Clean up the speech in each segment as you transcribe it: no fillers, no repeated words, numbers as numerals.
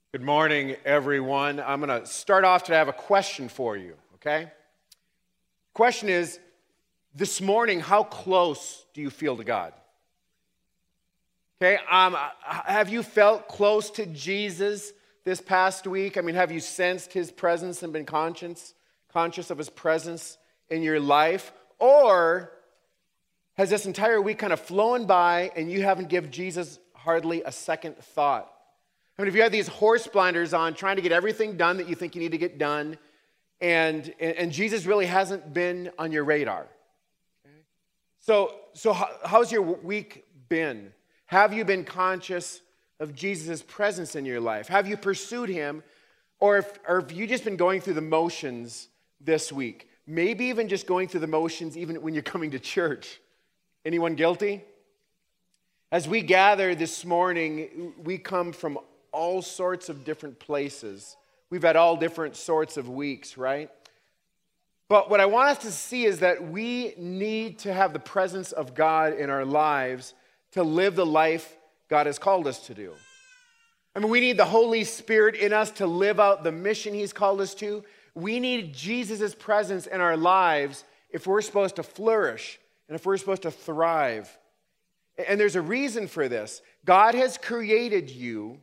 Good morning, everyone. I'm going to start off today. I have a question for you, okay? Question is, this morning, how close do you feel to God? Okay, have you felt close to Jesus this past week? I mean, have you sensed his presence and been conscious of his presence in your life? Or has this entire week kind of flown by and you haven't given Jesus hardly a second thought? I mean, if you have these horse blinders on, trying to get everything done that you think you need to get done, and Jesus really hasn't been on your radar. Okay? So how's your week been? Have you been conscious of Jesus' presence in your life? Have you pursued him? Or have you just been going through the motions this week? Maybe even just going through the motions even when you're coming to church. Anyone guilty? As we gather this morning, we come from all sorts of different places. We've had all different sorts of weeks, right? But what I want us to see is that we need to have the presence of God in our lives to live the life God has called us to do. I mean, we need the Holy Spirit in us to live out the mission he's called us to. We need Jesus' presence in our lives if we're supposed to flourish and if we're supposed to thrive. And there's a reason for this. God has created you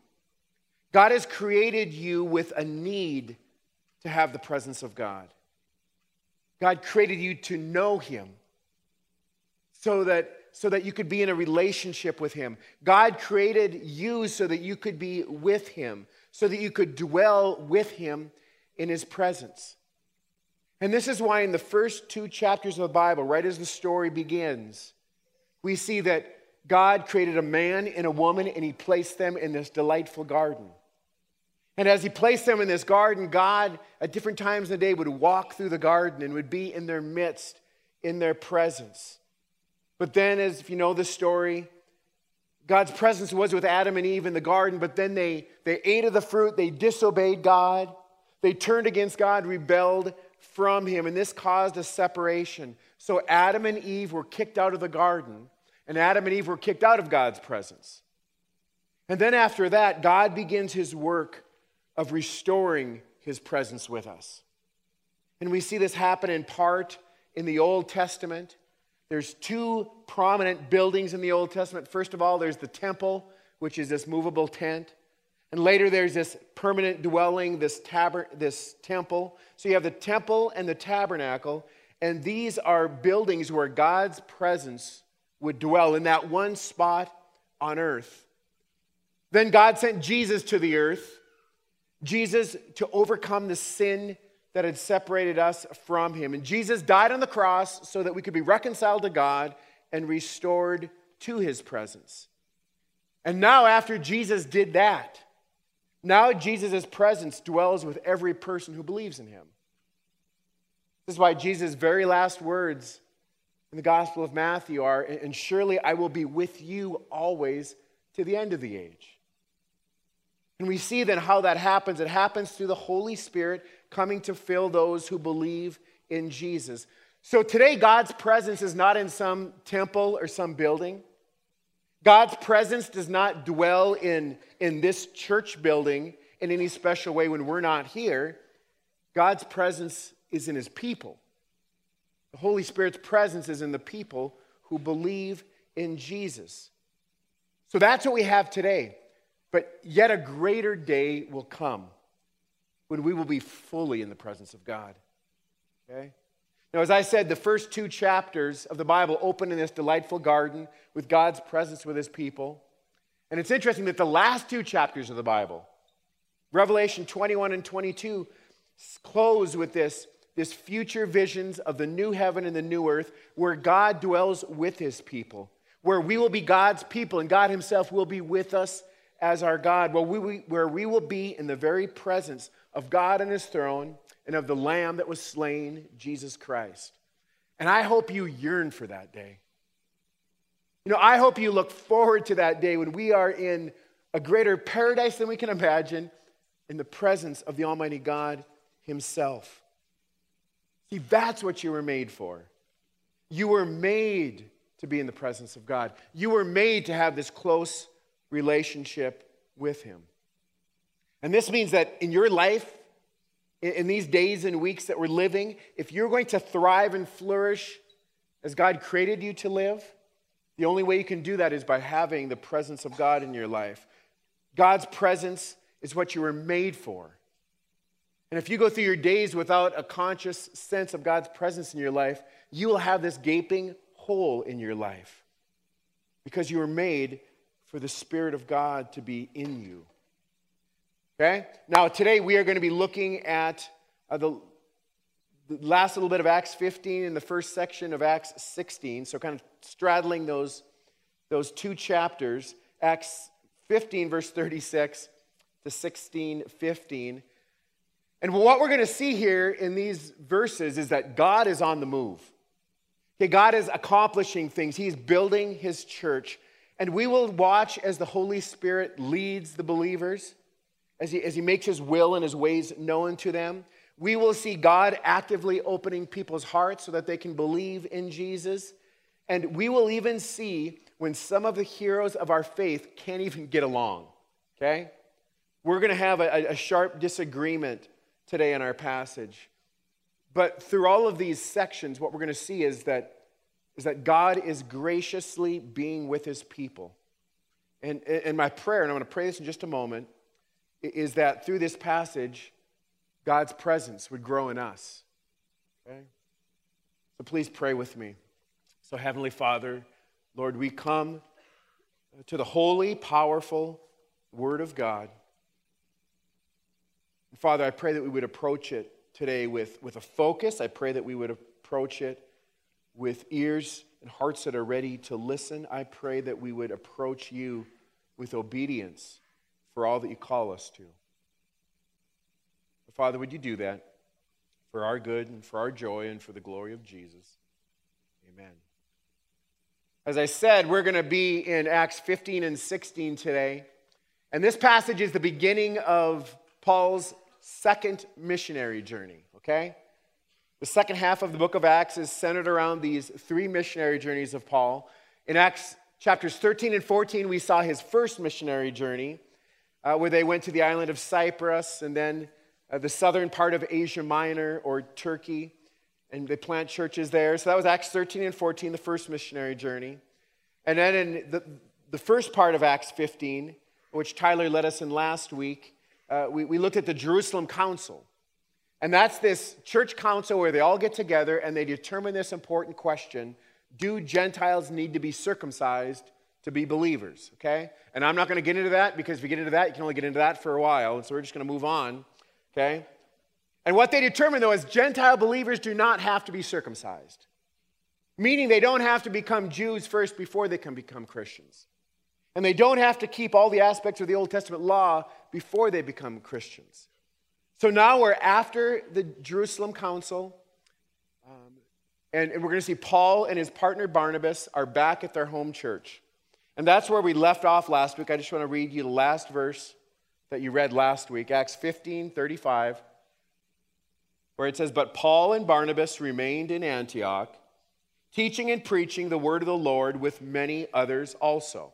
with a need to have the presence of God. God created you to know him so that you could be in a relationship with him. God created you so that you could be with him, so that you could dwell with him in his presence. And this is why in the first 2 chapters of the Bible, right as the story begins, we see that God created a man and a woman and he placed them in this delightful garden. And as he placed them in this garden, God, at different times of the day, would walk through the garden and would be in their midst, in their presence. But then, as if you know the story, God's presence was with Adam and Eve in the garden, but then they ate of the fruit, they disobeyed God, they turned against God, rebelled from him, and this caused a separation. So Adam and Eve were kicked out of the garden, and Adam and Eve were kicked out of God's presence. And then after that, God begins his work of restoring his presence with us. And we see this happen in part in the Old Testament. There's 2 prominent buildings in the Old Testament. First of all, there's the temple, which is this movable tent. And later there's this permanent dwelling, this temple. So you have the temple and the tabernacle. And these are buildings where God's presence would dwell in that one spot on earth. Then God sent Jesus to the earth. Jesus to overcome the sin that had separated us from him. And Jesus died on the cross so that we could be reconciled to God and restored to his presence. And now after Jesus did that, now Jesus' presence dwells with every person who believes in him. This is why Jesus' very last words in the Gospel of Matthew are, "And surely I will be with you always to the end of the age." And we see then how that happens. It happens through the Holy Spirit coming to fill those who believe in Jesus. So today, God's presence is not in some temple or some building. God's presence does not dwell in this church building in any special way when we're not here. God's presence is in his people. The Holy Spirit's presence is in the people who believe in Jesus. So that's what we have today. But yet a greater day will come when we will be fully in the presence of God. Okay? Now, as I said, the first 2 chapters of the Bible open in this delightful garden with God's presence with his people. And it's interesting that the last 2 chapters of the Bible, Revelation 21 and 22, close with this future visions of the new heaven and the new earth where God dwells with his people, where we will be God's people and God himself will be with us as our God, where we will be in the very presence of God and his throne and of the Lamb that was slain, Jesus Christ. And I hope you yearn for that day. You know, I hope you look forward to that day when we are in a greater paradise than we can imagine in the presence of the Almighty God himself. See, that's what you were made for. You were made to be in the presence of God. You were made to have this close relationship with him. And this means that in your life, in these days and weeks that we're living, if you're going to thrive and flourish as God created you to live, the only way you can do that is by having the presence of God in your life. God's presence is what you were made for. And if you go through your days without a conscious sense of God's presence in your life, you will have this gaping hole in your life because you were made for the Spirit of God to be in you. Okay? Now, today we are going to be looking at the last little bit of Acts 15 and the first section of Acts 16. So kind of straddling those two chapters, Acts 15, verse 36 to 16:15. And what we're going to see here in these verses is that God is on the move. Okay, God is accomplishing things. He's building his church. And we will watch as the Holy Spirit leads the believers, as he makes his will and his ways known to them. We will see God actively opening people's hearts so that they can believe in Jesus. And we will even see when some of the heroes of our faith can't even get along. Okay? We're going to have a sharp disagreement today in our passage. But through all of these sections, what we're going to see is that God is graciously being with his people. And my prayer, and I'm going to pray this in just a moment, is that through this passage, God's presence would grow in us. Okay? So please pray with me. So Heavenly Father, Lord, we come to the holy, powerful Word of God. And Father, I pray that we would approach it today with a focus. I pray that we would approach it with ears and hearts that are ready to listen. I pray that we would approach you with obedience for all that you call us to. Father, would you do that for our good and for our joy and for the glory of Jesus? Amen. As I said, we're going to be in Acts 15 and 16 today. And this passage is the beginning of Paul's second missionary journey, okay? The second half of the book of Acts is centered around these three missionary journeys of Paul. In Acts chapters 13 and 14, we saw his first missionary journey, where they went to the island of Cyprus and then the southern part of Asia Minor or Turkey, and they plant churches there. So that was Acts 13 and 14, the first missionary journey. And then in the first part of Acts 15, which Tyler led us in last week, we looked at the Jerusalem Council. And that's this church council where they all get together and they determine this important question: do Gentiles need to be circumcised to be believers? Okay? And I'm not going to get into that because if you get into that, you can only get into that for a while. And so we're just going to move on. Okay? And what they determine, though, is Gentile believers do not have to be circumcised. Meaning they don't have to become Jews first before they can become Christians. And they don't have to keep all the aspects of the Old Testament law before they become Christians. So now we're after the Jerusalem Council. And we're going to see Paul and his partner Barnabas are back at their home church. And that's where we left off last week. I just want to read you the last verse that you read last week, Acts 15:35, where it says, "But Paul and Barnabas remained in Antioch, teaching and preaching the word of the Lord with many others also."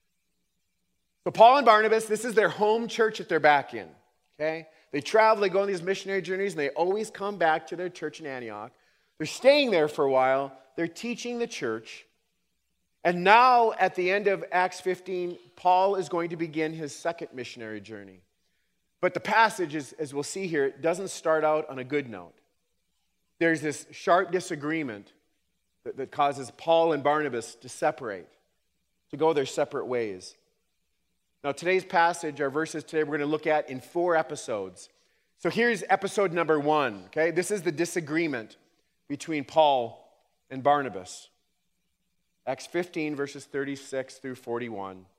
So Paul and Barnabas, this is their home church that they're back in. Okay? They travel, they go on these missionary journeys, and they always come back to their church in Antioch. They're staying there for a while. They're teaching the church. And now, at the end of Acts 15, Paul is going to begin his second missionary journey. But the passage, as we'll see here, it doesn't start out on a good note. There's this sharp disagreement that causes Paul and Barnabas to separate, to go their separate ways. Now, today's passage, our verses today, we're going to look at in 4 episodes. So here's episode number 1, okay? This is the disagreement between Paul and Barnabas. Acts 15, verses 36 through 41. It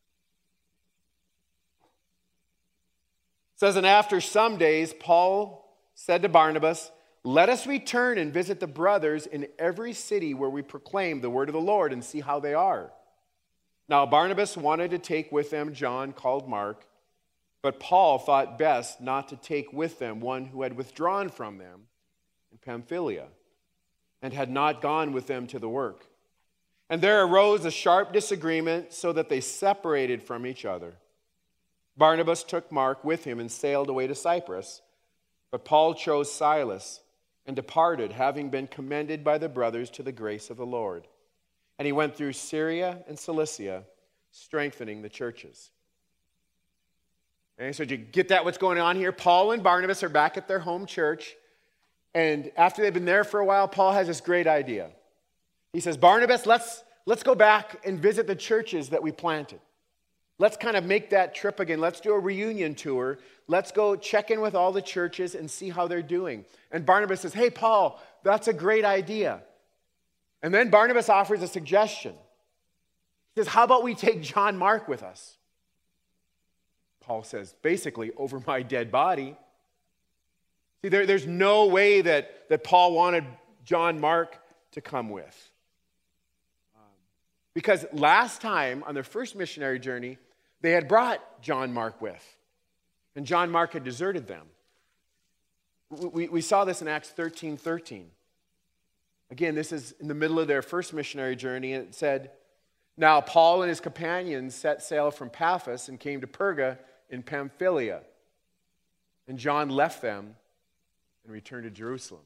says, "And after some days, Paul said to Barnabas, 'Let us return and visit the brothers in every city where we proclaim the word of the Lord and see how they are.' Now Barnabas wanted to take with them John called Mark, but Paul thought best not to take with them one who had withdrawn from them in Pamphylia and had not gone with them to the work. And there arose a sharp disagreement so that they separated from each other. Barnabas took Mark with him and sailed away to Cyprus, but Paul chose Silas and departed, having been commended by the brothers to the grace of the Lord. And he went through Syria and Cilicia, strengthening the churches. Okay, so did you get that, what's going on here? Paul and Barnabas are back at their home church, and after they've been there for a while, Paul has this great idea. He says, Barnabas, let's go back and visit the churches that we planted. Let's kind of make that trip again. Let's do a reunion tour. Let's go check in with all the churches and see how they're doing. And Barnabas says, hey, Paul, that's a great idea. And then Barnabas offers a suggestion. He says, how about we take John Mark with us? Paul says, basically, over my dead body. See, there's no way that Paul wanted John Mark to come with. Because last time, on their first missionary journey, they had brought John Mark with. And John Mark had deserted them. We saw this in Acts 13:13. Again, this is in the middle of their first missionary journey. And it said, now Paul and his companions set sail from Paphos and came to Perga in Pamphylia. And John left them and returned to Jerusalem.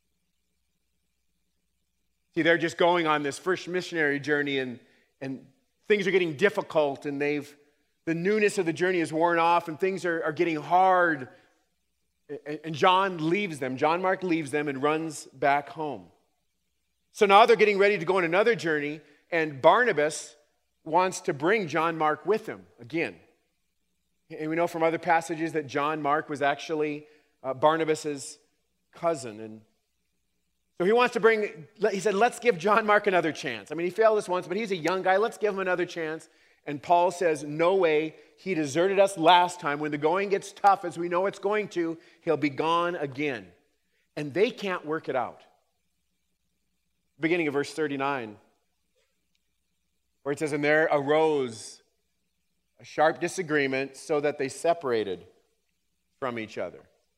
See, they're just going on this first missionary journey, and things are getting difficult, and the newness of the journey is worn off, and things are getting hard. And John leaves them. John Mark leaves them and runs back home. So now they're getting ready to go on another journey, and Barnabas wants to bring John Mark with him again. And we know from other passages that John Mark was actually Barnabas's cousin. And so he said, let's give John Mark another chance. I mean, he failed us once, but he's a young guy. Let's give him another chance. And Paul says, no way. He deserted us last time. When the going gets tough, as we know it's going to, he'll be gone again. And they can't work it out. Beginning of verse 39, where it says, and there arose a sharp disagreement so that they separated from each other.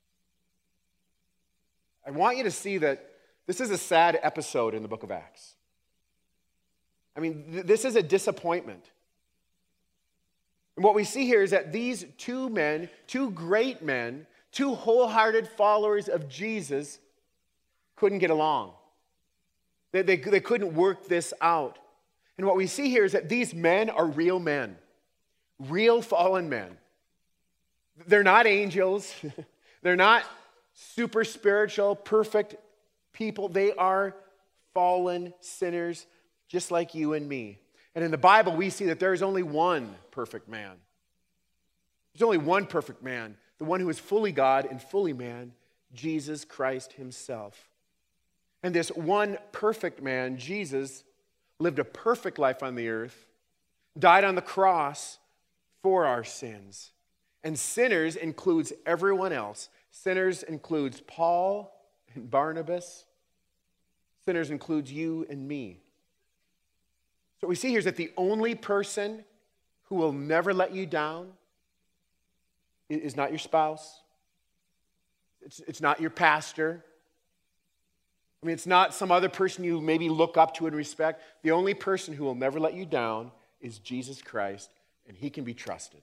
I want you to see that this is a sad episode in the book of Acts. I mean, this is a disappointment. And what we see here is that these two men, two great men, two wholehearted followers of Jesus, couldn't get along. They couldn't work this out. And what we see here is that these men are real men, real fallen men. They're not angels. They're not super spiritual, perfect people. They are fallen sinners just like you and me. And in the Bible, we see that there is only one perfect man. There's only one perfect man, the one who is fully God and fully man, Jesus Christ himself. And this one perfect man, Jesus, lived a perfect life on the earth, died on the cross for our sins. And sinners includes everyone else. Sinners includes Paul and Barnabas. Sinners includes you and me. So what we see here is that the only person who will never let you down is not your spouse. It's not your pastor. I mean, it's not some other person you maybe look up to and respect. The only person who will never let you down is Jesus Christ, and he can be trusted.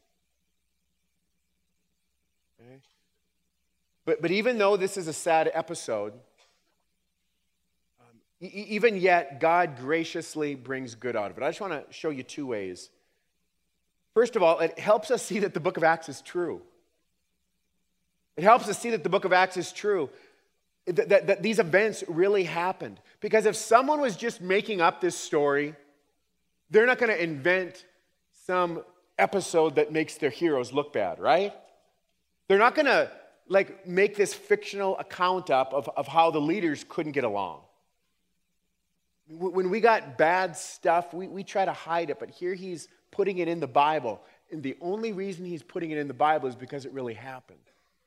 Okay? But even though this is a sad episode, even yet, God graciously brings good out of it. I just want to show you two ways. First of all, it helps us see that the book of Acts is true. It helps us see that the book of Acts is true, that these events really happened. Because if someone was just making up this story, they're not going to invent some episode that makes their heroes look bad, right? They're not going to make this fictional account up of how the leaders couldn't get along. When we got bad stuff, we try to hide it, but here he's putting it in the Bible. And the only reason he's putting it in the Bible is because it really happened.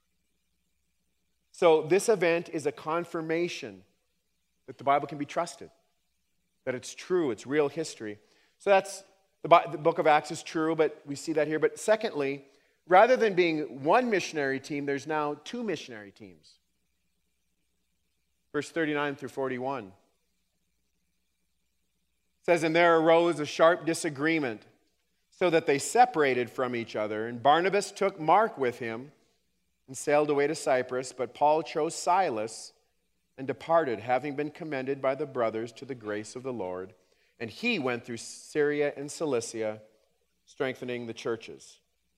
So this event is a confirmation that the Bible can be trusted, that it's true, it's real history. So that's, the book of Acts is true, but we see that here. But secondly, rather than being one missionary team, there's now two missionary teams. Verse 39 through 41. It says, and there arose a sharp disagreement, so that they separated from each other. And Barnabas took Mark with him and sailed away to Cyprus, but Paul chose Silas and departed, having been commended by the brothers to the grace of the Lord. And he went through Syria and Cilicia, strengthening the churches.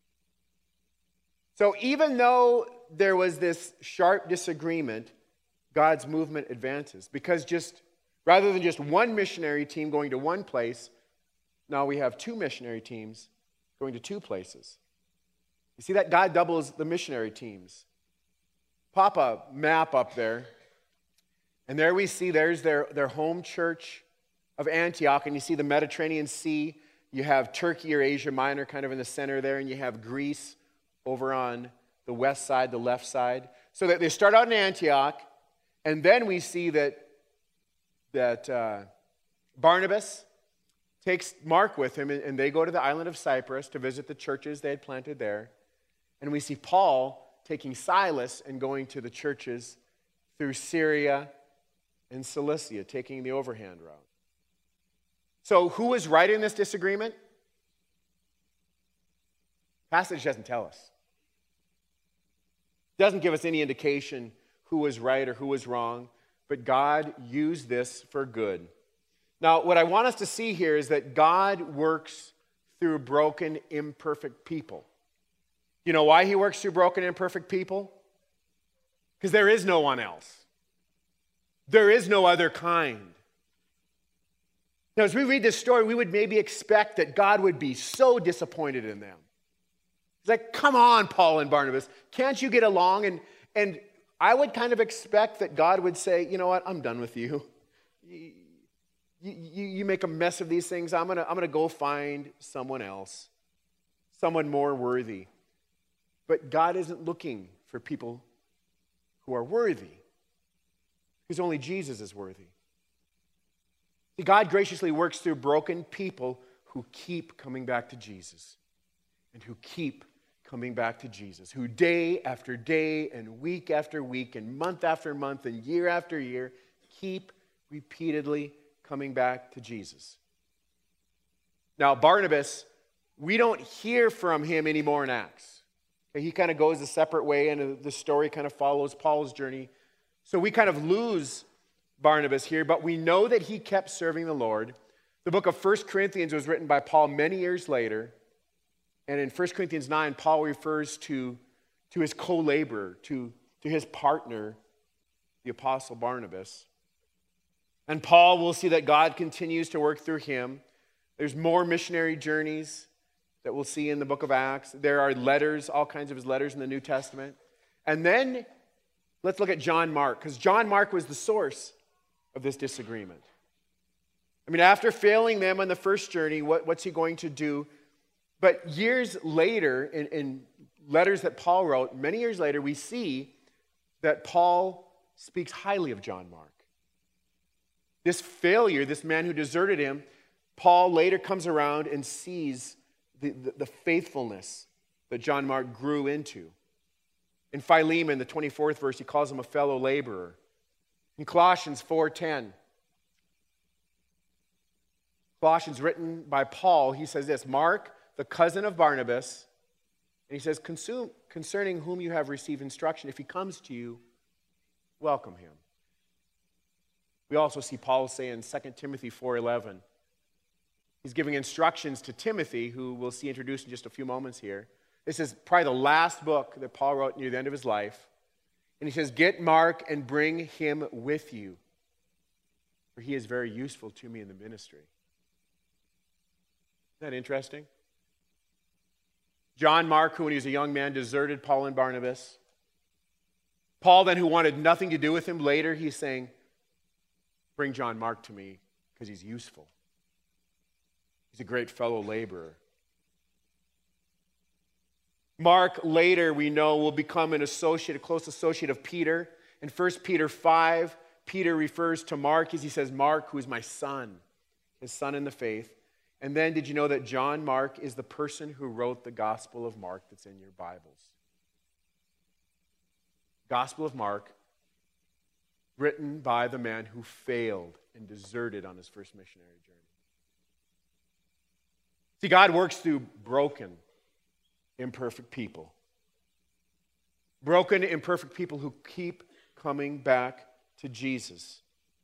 So even though there was this sharp disagreement, God's movement advances. Because rather than just one missionary team going to one place, now we have two missionary teams going to two places. You see that? God doubles the missionary teams. Pop a map up there. And there we see, there's their home church of Antioch. And you see the Mediterranean Sea. You have Turkey or Asia Minor kind of in the center there. And you have Greece over on the west side, the left side. So that they start out in Antioch. And then we see that Barnabas takes Mark with him, and they go to the island of Cyprus to visit the churches they had planted there. And we see Paul taking Silas and going to the churches through Syria and Cilicia, taking the overhand route. So who was right in this disagreement? Passage doesn't tell us. It doesn't give us any indication who was right or who was wrong, but God used this for good. Now, what I want us to see here is that God works through broken, imperfect people. You know why he works through broken, imperfect people? Because there is no one else. There is no other kind. Now, as we read this story, we would maybe expect that God would be so disappointed in them. He's like, come on, Paul and Barnabas, can't you get along? And I would kind of expect that God would say, you know what, I'm done with you. You make a mess of these things. I'm gonna go find someone else, someone more worthy. But God isn't looking for people who are worthy, because only Jesus is worthy. See, God graciously works through broken people who keep coming back to Jesus, and who keep coming back to Jesus, who day after day and week after week and month after month and year after year keep repeatedly coming back to Jesus. Now, Barnabas, we don't hear from him anymore in Acts. He kind of goes a separate way, and the story kind of follows Paul's journey. So we kind of lose Barnabas here, but we know that he kept serving the Lord. The book of 1 Corinthians was written by Paul many years later. And in 1 Corinthians 9, Paul refers to his co-laborer, to his partner, the apostle Barnabas. And Paul, will see that God continues to work through him. There's more missionary journeys that we'll see in the book of Acts. There are letters, all kinds of his letters in the New Testament. And then let's look at John Mark, because John Mark was the source of this disagreement. I mean, after failing them on the first journey, what's he going to do? But years later, in letters that Paul wrote, many years later, we see that Paul speaks highly of John Mark. This failure, this man who deserted him, Paul later comes around and sees the faithfulness that John Mark grew into. In Philemon, the 24th verse, he calls him a fellow laborer. In Colossians 4:10, Colossians written by Paul, he says this, Mark, the cousin of Barnabas, and he says, concerning whom you have received instruction, if he comes to you, welcome him. We also see Paul say in 2 Timothy 4:11, he's giving instructions to Timothy, who we'll see introduced in just a few moments here. This is probably the last book that Paul wrote near the end of his life. And he says, get Mark and bring him with you, for he is very useful to me in the ministry. Isn't that interesting? John Mark, who when he was a young man deserted Paul and Barnabas. Paul then, who wanted nothing to do with him, later he's saying, bring John Mark to me because he's useful. He's a great fellow laborer. Mark later, we know, will become a close associate of Peter. In 1 Peter 5, Peter refers to Mark as he says, Mark, who is my son, his son in the faith. And then did you know that John Mark is the person who wrote the Gospel of Mark that's in your Bibles? Gospel of Mark, written by the man who failed and deserted on his first missionary journey. See, God works through broken, imperfect people. Broken, imperfect people who keep coming back to Jesus.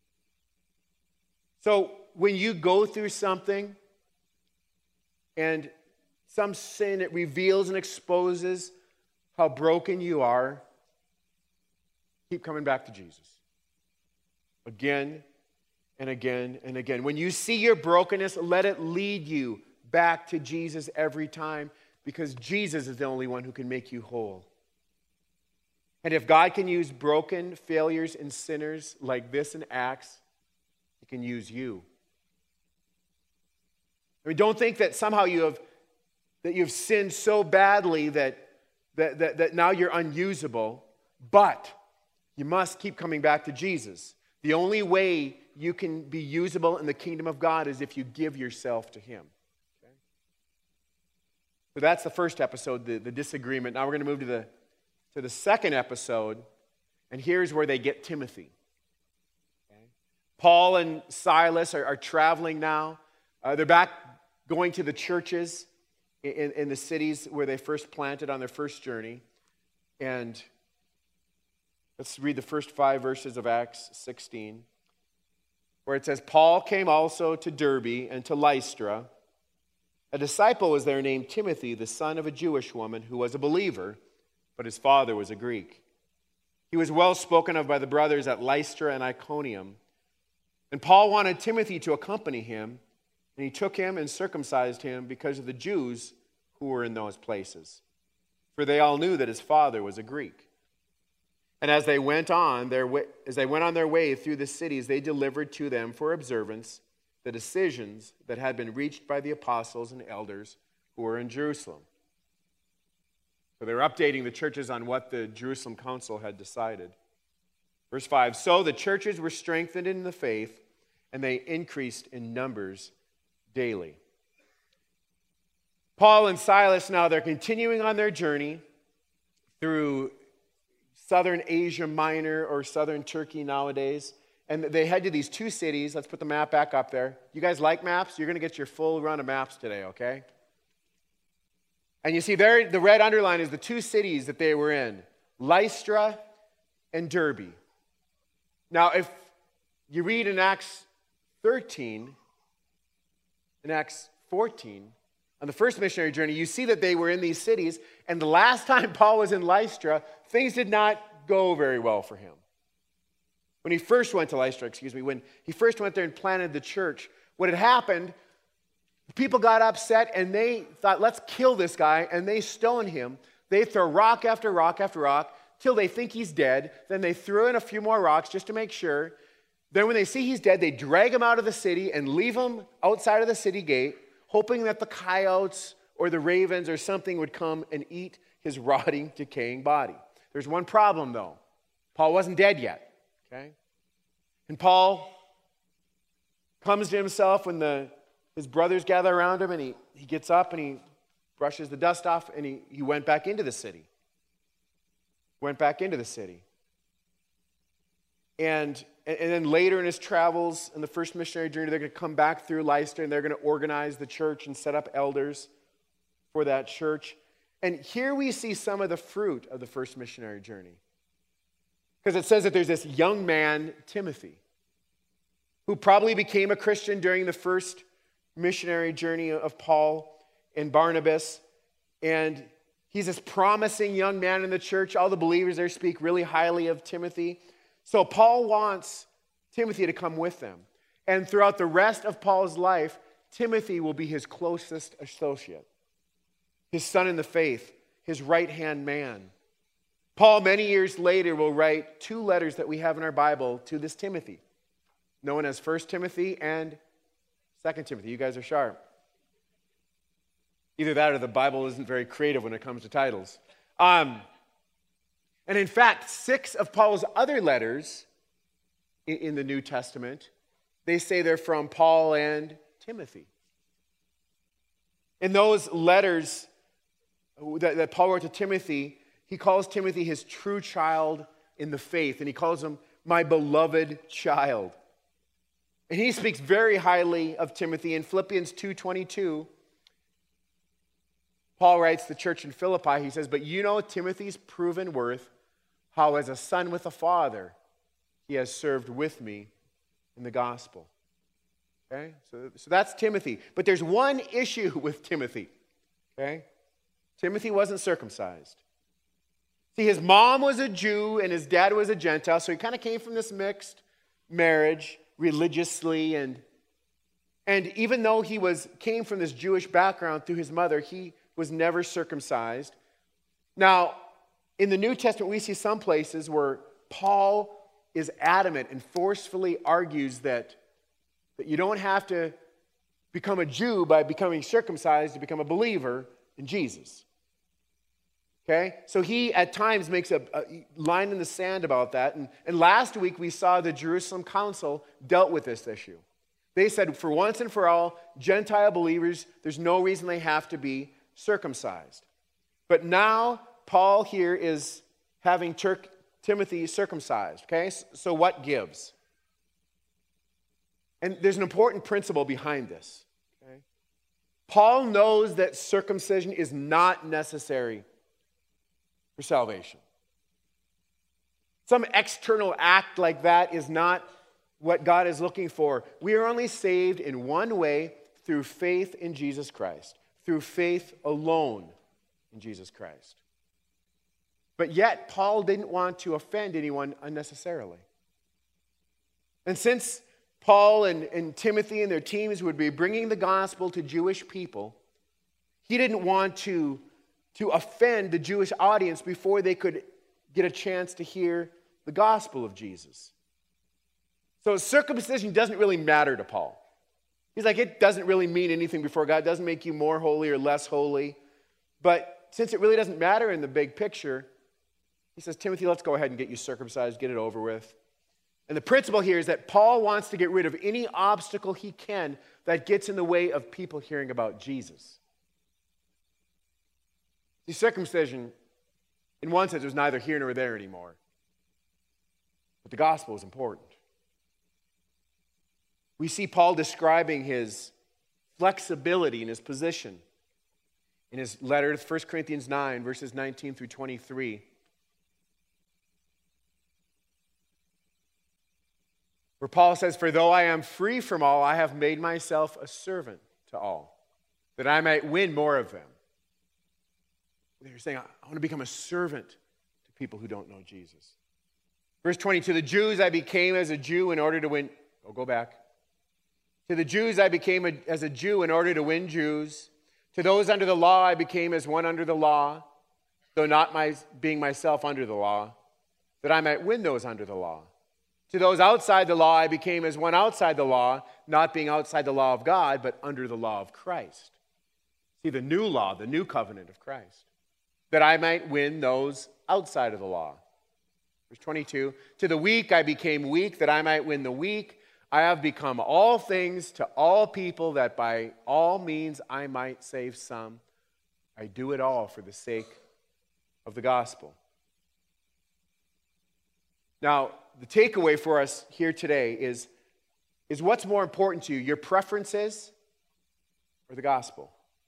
So when you go through something and some sin, it reveals and exposes how broken you are, keep coming back to Jesus. Again and again and again. When you see your brokenness, let it lead you back to Jesus every time, because Jesus is the only one who can make you whole. And if God can use broken failures and sinners like this in Acts, He can use you. I mean, don't think that somehow you've sinned so badly that now you're unusable, but you must keep coming back to Jesus. The only way you can be usable in the kingdom of God is if you give yourself to Him. Okay? So that's the first episode, the disagreement. Now we're going to move to the second episode, and here's where they get Timothy. Okay? Paul and Silas are traveling now. They're back going to the churches in the cities where they first planted on their first journey. And let's read the first 5 verses of Acts 16, where it says, Paul came also to Derbe and to Lystra. A disciple was there named Timothy, the son of a Jewish woman who was a believer, but his father was a Greek. He was well spoken of by the brothers at Lystra and Iconium. And Paul wanted Timothy to accompany him, and he took him and circumcised him because of the Jews who were in those places. For they all knew that his father was a Greek. And as they went on their way through the cities, they delivered to them for observance the decisions that had been reached by the apostles and elders who were in Jerusalem. So they were updating the churches on what the Jerusalem council had decided. Verse 5, so the churches were strengthened in the faith, and they increased in numbers daily. Paul and Silas now, they're continuing on their journey through southern Asia Minor, or southern Turkey nowadays. And they head to these 2 cities. Let's put the map back up there. You guys like maps? You're going to get your full run of maps today, okay? And you see there, the red underline is the 2 cities that they were in, Lystra and Derbe. Now, if you read in Acts 13, in Acts 14, on the first missionary journey, you see that they were in these cities, and the last time Paul was in Lystra, things did not go very well for him. When he first went to Lystra, when he first went there and planted the church, what had happened, people got upset and they thought, let's kill this guy, and they stone him. They throw rock after rock after rock till they think he's dead. Then they throw in a few more rocks just to make sure. Then when they see he's dead, they drag him out of the city and leave him outside of the city gate, hoping that the coyotes or the ravens or something would come and eat his rotting, decaying body. There's one problem, though. Paul wasn't dead yet. Okay? And Paul comes to himself when his brothers gather around him, and he gets up and he brushes the dust off, and he went back into the city. Went back into the city. And then later in his travels, in the first missionary journey, they're going to come back through Lystra, and they're going to organize the church and set up elders for that church. And here we see some of the fruit of the first missionary journey. Because it says that there's this young man, Timothy, who probably became a Christian during the first missionary journey of Paul and Barnabas. And he's this promising young man in the church. All the believers there speak really highly of Timothy. So Paul wants Timothy to come with them. And throughout the rest of Paul's life, Timothy will be his closest associate, his son in the faith, his right-hand man. Paul, many years later, will write 2 letters that we have in our Bible to this Timothy, known as 1 Timothy and 2 Timothy. You guys are sharp. Either that or the Bible isn't very creative when it comes to titles. And in fact, 6 of Paul's other letters in the New Testament, they say they're from Paul and Timothy. In those letters that Paul wrote to Timothy, he calls Timothy his true child in the faith, and he calls him my beloved child. And he speaks very highly of Timothy. In Philippians 2:22, Paul writes to the church in Philippi, he says, but you know Timothy's proven worth, how as a son with a father, he has served with me in the gospel. Okay? So that's Timothy. But there's one issue with Timothy. Okay? Timothy wasn't circumcised. See, his mom was a Jew and his dad was a Gentile, so he kind of came from this mixed marriage religiously, and even though he came from this Jewish background through his mother, he was never circumcised. Now, in the New Testament, we see some places where Paul is adamant and forcefully argues that you don't have to become a Jew by becoming circumcised to become a believer in Jesus. Okay? So he, at times, makes a line in the sand about that. And last week, we saw the Jerusalem Council dealt with this issue. They said, for once and for all, Gentile believers, there's no reason they have to be circumcised. But now, Paul here is having Timothy circumcised. Okay? So what gives? And there's an important principle behind this. Okay? Paul knows that circumcision is not necessary for salvation. Some external act like that is not what God is looking for. We are only saved in one way, through faith in Jesus Christ. Through faith alone in Jesus Christ. But yet, Paul didn't want to offend anyone unnecessarily. And since Paul and Timothy and their teams would be bringing the gospel to Jewish people, he didn't want to offend the Jewish audience before they could get a chance to hear the gospel of Jesus. So circumcision doesn't really matter to Paul. He's like, it doesn't really mean anything before God. It doesn't make you more holy or less holy. But since it really doesn't matter in the big picture, he says, Timothy, let's go ahead and get you circumcised, get it over with. And the principle here is that Paul wants to get rid of any obstacle he can that gets in the way of people hearing about Jesus. See, circumcision, in one sense, was neither here nor there anymore. But the gospel is important. We see Paul describing his flexibility in his position in his letter to 1 Corinthians 9, verses 19 through 23. Where Paul says, for though I am free from all, I have made myself a servant to all, that I might win more of them. They're saying, I want to become a servant to people who don't know Jesus. Verse 20, to the Jews I became as a Jew in order to win. Oh, go back. To the Jews I became as a Jew in order to win Jews. To those under the law I became as one under the law, though not being myself under the law, that I might win those under the law. To those outside the law I became as one outside the law, not being outside the law of God, but under the law of Christ. See, the new law, the new covenant of Christ, that I might win those outside of the law. Verse 22, to the weak I became weak, that I might win the weak. I have become all things to all people, that by all means I might save some. I do it all for the sake of the gospel. Now, the takeaway for us here today is what's more important to you, your preferences or the gospel?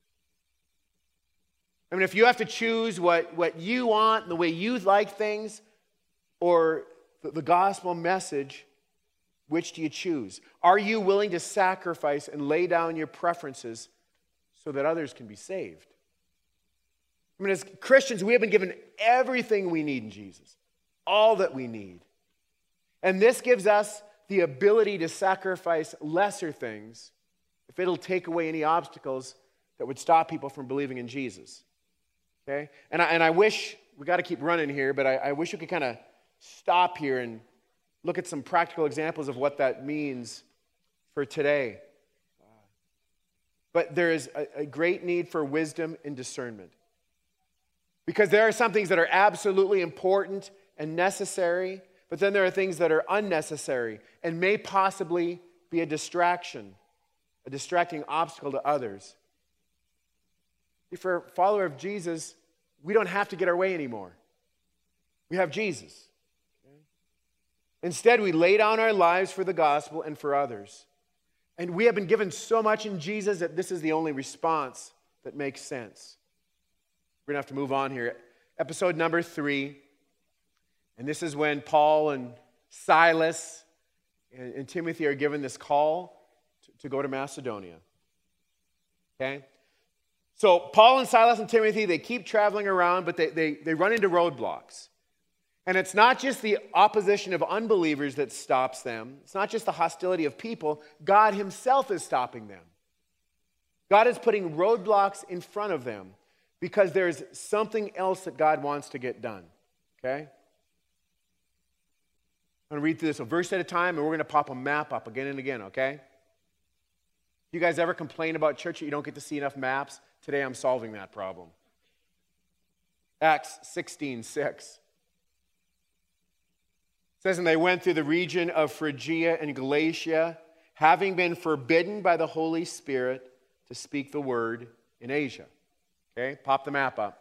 I mean, if you have to choose what you want, the way you like things, or the gospel message, which do you choose? Are you willing to sacrifice and lay down your preferences so that others can be saved? I mean, as Christians, we have been given everything we need in Jesus, all that we need. And this gives us the ability to sacrifice lesser things if it'll take away any obstacles that would stop people from believing in Jesus. Okay? And I wish, we got to keep running here, but I wish we could kind of stop here and look at some practical examples of what that means for today. But there is a great need for wisdom and discernment. Because there are some things that are absolutely important and necessary, but then there are things that are unnecessary and may possibly be a distraction, a distracting obstacle to others. For a follower of Jesus, we don't have to get our way anymore. We have Jesus. Okay? Instead, we lay down our lives for the gospel and for others. And we have been given so much in Jesus that this is the only response that makes sense. We're going to have to move on here. Episode number 3. And this is when Paul and Silas and Timothy are given this call to go to Macedonia. Okay? So Paul and Silas and Timothy, they keep traveling around, but they run into roadblocks. And it's not just the opposition of unbelievers that stops them. It's not just the hostility of people. God himself is stopping them. God is putting roadblocks in front of them because there's something else that God wants to get done. Okay? I'm going to read through this a verse at a time, and we're going to pop a map up again and again, okay? You guys ever complain about church that you don't get to see enough maps? Today I'm solving that problem. Acts 16:6. It says, and they went through the region of Phrygia and Galatia, having been forbidden by the Holy Spirit to speak the word in Asia. Okay, pop the map up.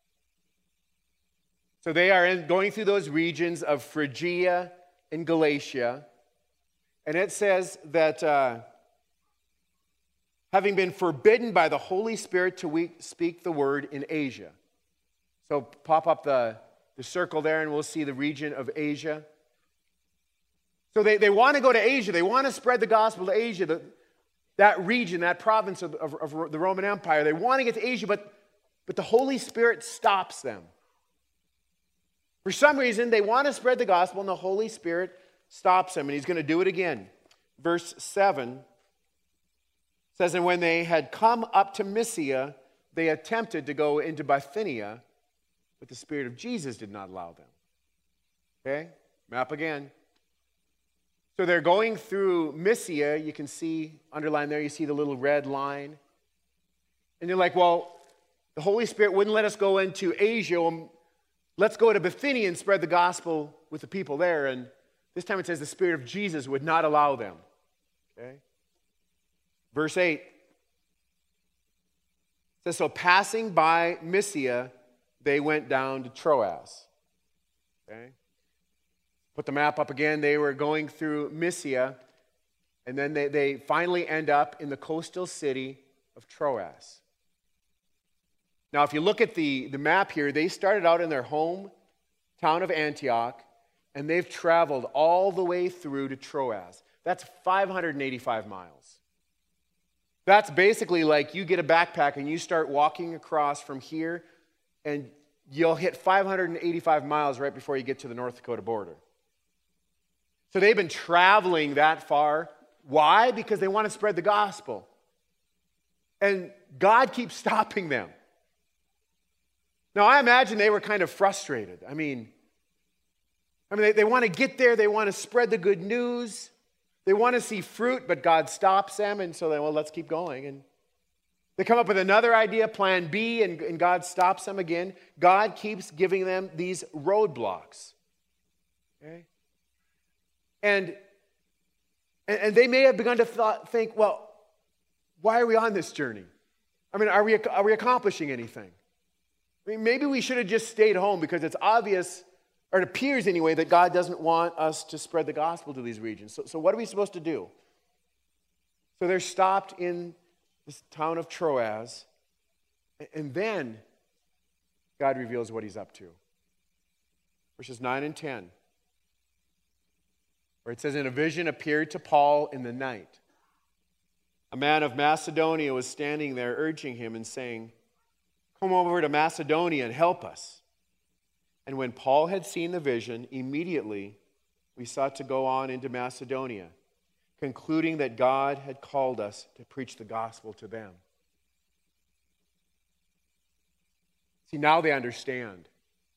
So they are going through those regions of Phrygia and Galatia, and it says that having been forbidden by the Holy Spirit to speak the word in Asia. So pop up the circle there, and we'll see the region of Asia. So they want to go to Asia. They want to spread the gospel to Asia, that region, that province of the Roman Empire. They want to get to Asia, but the Holy Spirit stops them. For some reason, they want to spread the gospel, and the Holy Spirit stops them, and he's going to do it again. Verse 7 says, and when they had come up to Mysia, they attempted to go into Bithynia, but the Spirit of Jesus did not allow them. Okay? Map again. So they're going through Mysia. You can see, underlined there, you see the little red line. And you're like, well, the Holy Spirit wouldn't let us go into Asia. Let's go to Bithynia and spread the gospel with the people there. And this time it says the Spirit of Jesus would not allow them. Okay? Verse 8 says, so passing by Mysia, they went down to Troas. Okay? Put the map up again. They were going through Mysia, and then they finally end up in the coastal city of Troas. Now, if you look at the map here, they started out in their home town of Antioch, and they've traveled all the way through to Troas. That's 585 miles. That's basically like you get a backpack and you start walking across from here, and you'll hit 585 miles right before you get to the North Dakota border. So they've been traveling that far. Why? Because they want to spread the gospel. And God keeps stopping them. Now, I imagine they were kind of frustrated. I mean, they want to get there. They want to spread the good news. They want to see fruit, but God stops them. And so let's keep going. And they come up with another idea, plan B, and God stops them again. God keeps giving them these roadblocks. Okay? And they may have begun to think, well, why are we on this journey? I mean, are we accomplishing anything? I mean, maybe we should have just stayed home because it's obvious, or it appears anyway, that God doesn't want us to spread the gospel to these regions. So what are we supposed to do? So they're stopped in this town of Troas, and then God reveals what he's up to. Verses 9 and 10. Where it says, in a vision appeared to Paul in the night. A man of Macedonia was standing there urging him and saying, come over to Macedonia and help us. And when Paul had seen the vision, immediately we sought to go on into Macedonia, concluding that God had called us to preach the gospel to them. See, now they understand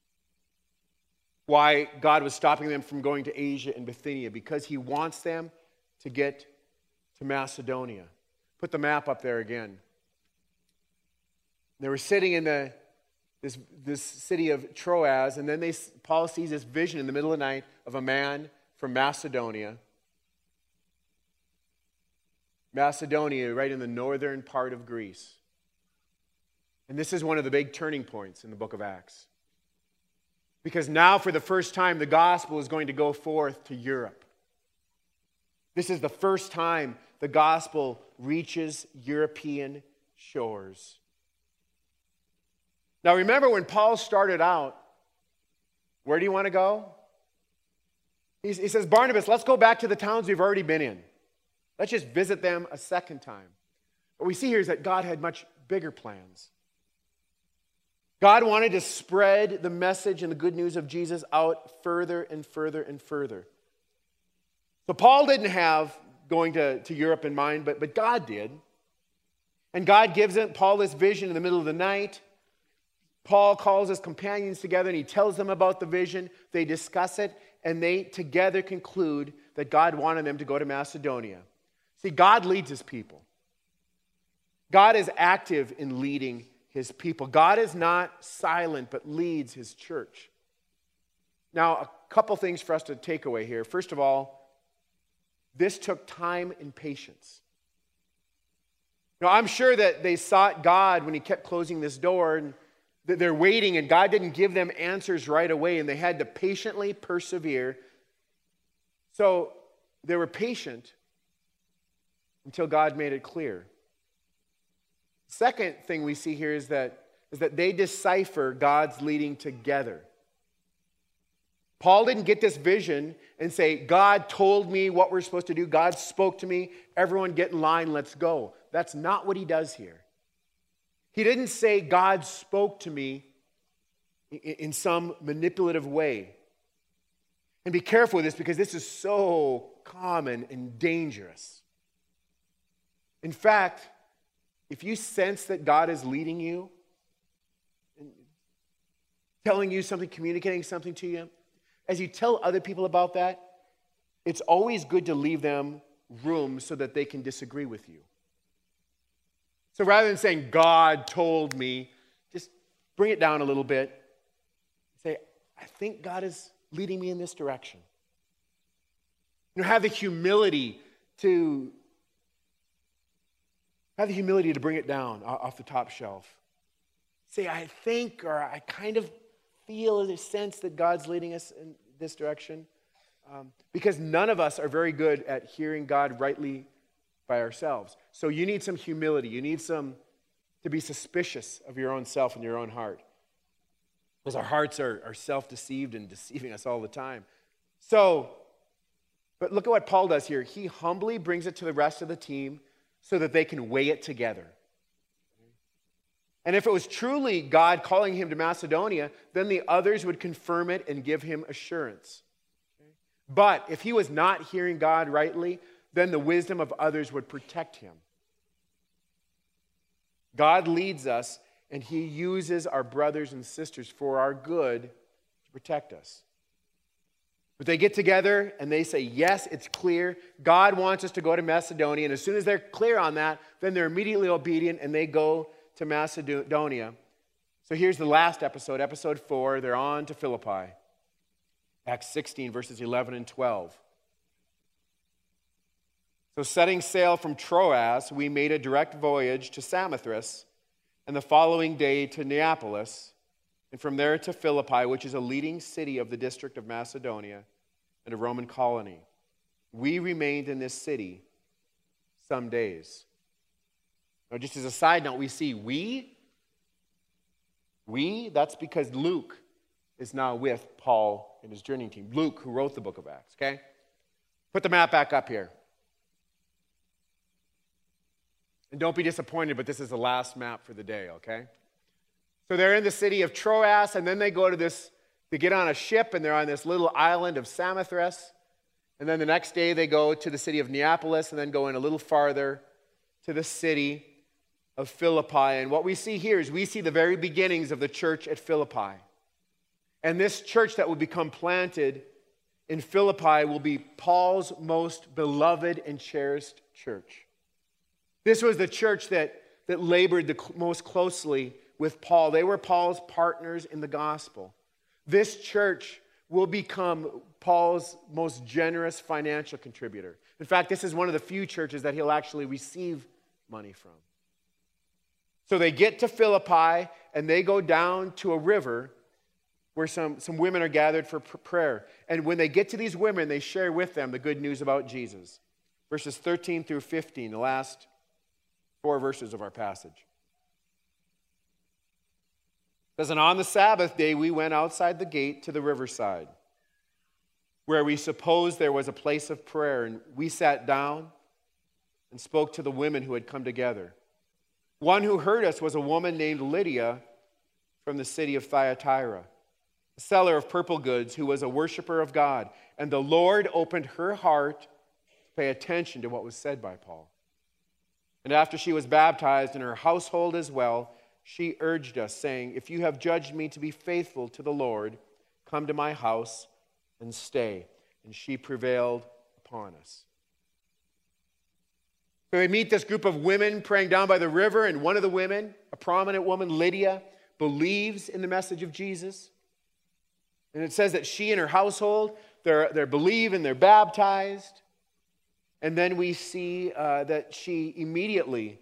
why God was stopping them from going to Asia and Bithynia, because he wants them to get to Macedonia. Put the map up there again. They were sitting in this city of Troas, and then Paul sees this vision in the middle of the night of a man from Macedonia. Macedonia, right in the northern part of Greece. And this is one of the big turning points in the book of Acts. Because now, for the first time, the gospel is going to go forth to Europe. This is the first time the gospel reaches European shores. Now remember when Paul started out, where do you want to go? He says, Barnabas, let's go back to the towns we've already been in. Let's just visit them a second time. What we see here is that God had much bigger plans. God wanted to spread the message and the good news of Jesus out further and further and further. So Paul didn't have going to Europe in mind, but God did. And God gives Paul this vision in the middle of the night. Paul calls his companions together and he tells them about the vision. They discuss it and they together conclude that God wanted them to go to Macedonia. See, God leads his people. God is active in leading his people. God is not silent but leads his church. Now, a couple things for us to take away here. First of all, this took time and patience. Now, I'm sure that they sought God when he kept closing this door, and that they're waiting, and God didn't give them answers right away, and they had to patiently persevere. So they were patient until God made it clear. Second thing we see here is that they decipher God's leading together. Paul didn't get this vision and say, God told me what we're supposed to do. God spoke to me. Everyone get in line. Let's go. That's not what he does here. He didn't say, God spoke to me in some manipulative way. And be careful with this because this is so common and dangerous. In fact, if you sense that God is leading you, telling you something, communicating something to you, as you tell other people about that, it's always good to leave them room so that they can disagree with you. So rather than saying, God told me, just bring it down a little bit. Say, I think God is leading me in this direction. Have the humility to bring it down off the top shelf. Say, I think, or I kind of feel a sense that God's leading us in this direction. Because none of us are very good at hearing God rightly by ourselves. So you need some humility. You need to be suspicious of your own self and your own heart. Because our hearts are self-deceived and deceiving us all the time. But look at what Paul does here. He humbly brings it to the rest of the team so that they can weigh it together. And if it was truly God calling him to Macedonia, then the others would confirm it and give him assurance. But if he was not hearing God rightly, then the wisdom of others would protect him. God leads us, and he uses our brothers and sisters for our good to protect us. But they get together and they say, yes, it's clear. God wants us to go to Macedonia. And as soon as they're clear on that, then they're immediately obedient and they go to Macedonia. So here's the last episode, episode 4. They're on to Philippi. Acts 16, verses 11 and 12. So setting sail from Troas, we made a direct voyage to Samothrace, and the following day to Neapolis, and from there to Philippi, which is a leading city of the district of Macedonia and a Roman colony. We remained in this city some days. Now, just as a side note, we see we, that's because Luke is now with Paul and his journeying team. Luke, who wrote the book of Acts, okay? Put the map back up here. And don't be disappointed, but this is the last map for the day, okay? So they're in the city of Troas, and then they get on a ship, and they're on this little island of Samothrace. And then the next day they go to the city of Neapolis, and then go in a little farther to the city of Philippi. And what we see here is we see the very beginnings of the church at Philippi. And this church that will become planted in Philippi will be Paul's most beloved and cherished church. This was the church that labored the most closely with Paul. They were Paul's partners in the gospel. This church will become Paul's most generous financial contributor. In fact, this is one of the few churches that he'll actually receive money from. So they get to Philippi, and they go down to a river where some women are gathered for prayer. And when they get to these women, they share with them the good news about Jesus. Verses 13 through 15, the last 4 verses of our passage. says, and on the Sabbath day we went outside the gate to the riverside, where we supposed there was a place of prayer, and we sat down and spoke to the women who had come together. One who heard us was a woman named Lydia from the city of Thyatira, a seller of purple goods who was a worshiper of God. And the Lord opened her heart to pay attention to what was said by Paul. And after she was baptized, and her household as well, she urged us, saying, if you have judged me to be faithful to the Lord, come to my house and stay. And she prevailed upon us. So we meet this group of women praying down by the river, and one of the women, a prominent woman, Lydia, believes in the message of Jesus. And it says that she and her household, they believe and they're baptized. And then we see that she immediately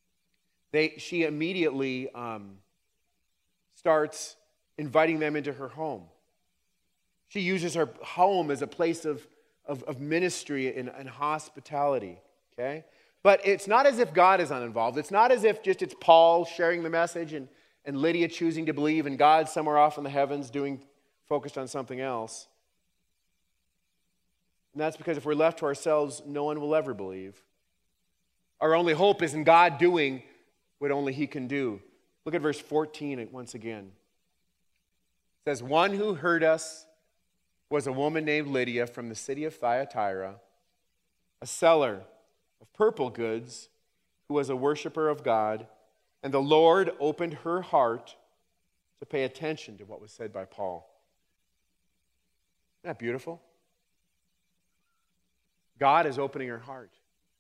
starts inviting them into her home. She uses her home as a place of ministry and hospitality, okay? But it's not as if God is uninvolved. It's not as if just it's Paul sharing the message and Lydia choosing to believe and God somewhere off in the heavens focused on something else. And that's because if we're left to ourselves, no one will ever believe. Our only hope is in God doing what only He can do. Look at verse 14 once again. It says, one who heard us was a woman named Lydia from the city of Thyatira, a seller of purple goods, who was a worshiper of God, and the Lord opened her heart to pay attention to what was said by Paul. Isn't that beautiful? God is opening her heart.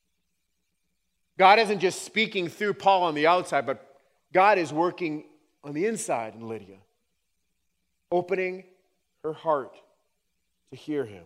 God isn't just speaking through Paul on the outside, but God is working on the inside in Lydia, opening her heart to hear Him.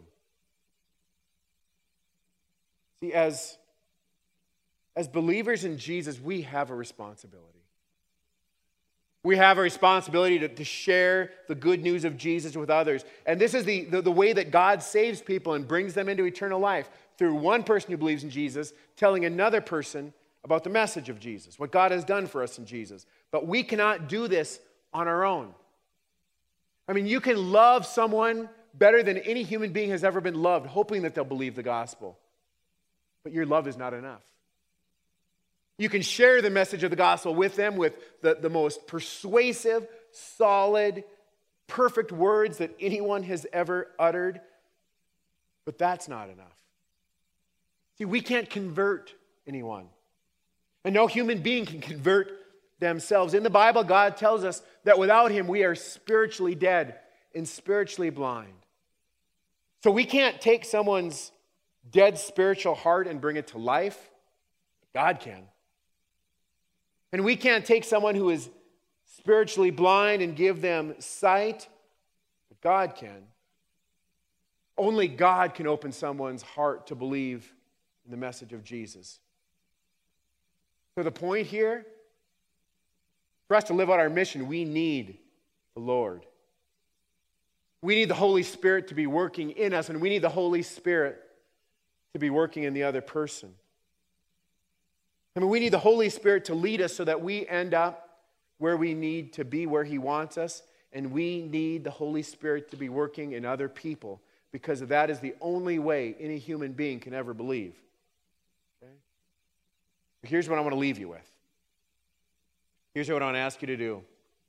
See, as believers in Jesus, we have a responsibility. We have a responsibility to share the good news of Jesus with others. And this is the way that God saves people and brings them into eternal life, through one person who believes in Jesus telling another person about the message of Jesus, what God has done for us in Jesus. But we cannot do this on our own. I mean, you can love someone better than any human being has ever been loved, hoping that they'll believe the gospel. But your love is not enough. You can share the message of the gospel with them with the most persuasive, solid, perfect words that anyone has ever uttered. But that's not enough. See, we can't convert anyone. And no human being can convert themselves. In the Bible, God tells us that without Him, we are spiritually dead and spiritually blind. So we can't take someone's dead spiritual heart and bring it to life. God can. And we can't take someone who is spiritually blind and give them sight, but God can. Only God can open someone's heart to believe in the message of Jesus. So the point here, for us to live out our mission, we need the Lord. We need the Holy Spirit to be working in us, and we need the Holy Spirit to be working in the other person. I mean, we need the Holy Spirit to lead us so that we end up where we need to be, where He wants us, and we need the Holy Spirit to be working in other people, because that is the only way any human being can ever believe. Okay? Here's what I want to leave you with. Here's what I want to ask you to do.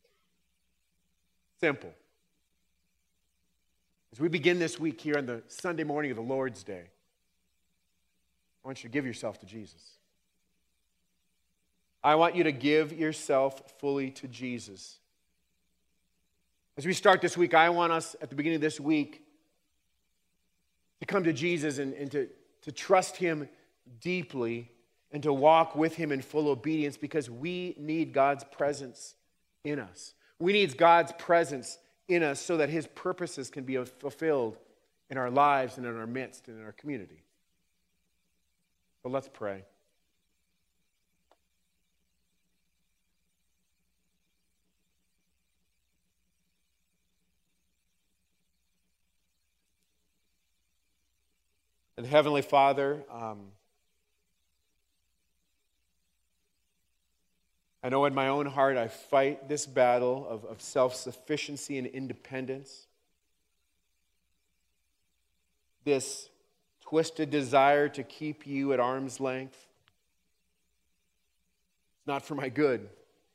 Simple. As we begin this week here on the Sunday morning of the Lord's Day, I want you to give yourself to Jesus. I want you to give yourself fully to Jesus. As we start this week, I want us at the beginning of this week to come to Jesus and to trust Him deeply and to walk with Him in full obedience, because we need God's presence in us. We need God's presence in us so that His purposes can be fulfilled in our lives and in our midst and in our community. So let's pray. And Heavenly Father, I know in my own heart I fight this battle of self-sufficiency and independence. This twisted desire to keep you at arm's length. It's not for my good.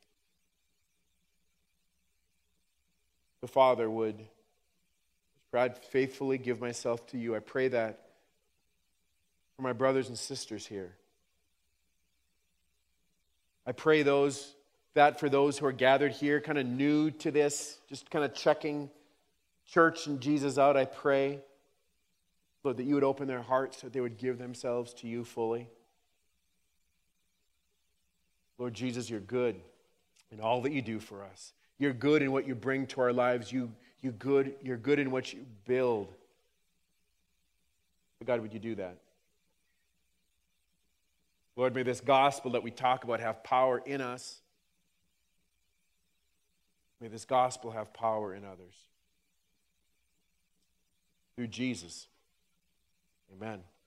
The Father would, God, faithfully give myself to you. I pray that for my brothers and sisters here. I pray that for those who are gathered here, kind of new to this, just kind of checking church and Jesus out, I pray, Lord, that you would open their hearts so that they would give themselves to you fully. Lord Jesus, you're good in all that you do for us. You're good in what you bring to our lives. You're good in what you build. But God, would you do that? Lord, may this gospel that we talk about have power in us. May this gospel have power in others. Through Jesus. Amen.